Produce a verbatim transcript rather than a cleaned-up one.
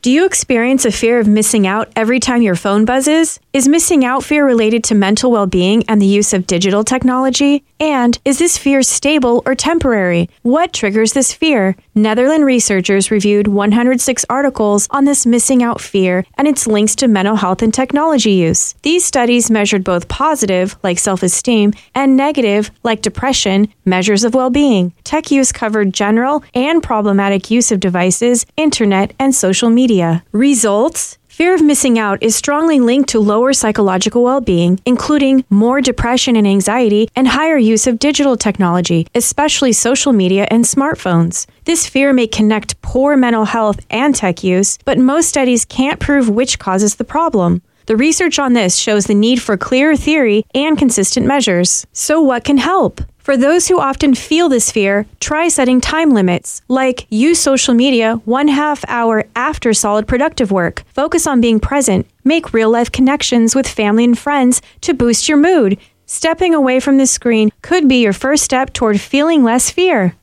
Do you experience a fear of missing out every time your phone buzzes? Is missing out fear related to mental well-being and the use of digital technology? And is this fear stable or temporary? What triggers this fear? Netherlands researchers reviewed one hundred six articles on this missing out fear and its links to mental health and technology use. These studies measured both positive, like self-esteem, and negative, like depression, measures of well-being. Tech use covered general and problematic use of devices, internet, and social media. Results? Fear of missing out is strongly linked to lower psychological well-being, including more depression and anxiety and higher use of digital technology, especially social media and smartphones. This fear may connect poor mental health and tech use, but most studies can't prove which causes the problem. The research on this shows the need for clear theory and consistent measures. So what can help? For those who often feel this fear, try setting time limits, like use social media one half hour after solid productive work. Focus on being present. Make real-life connections with family and friends to boost your mood. Stepping away from the screen could be your first step toward feeling less fear.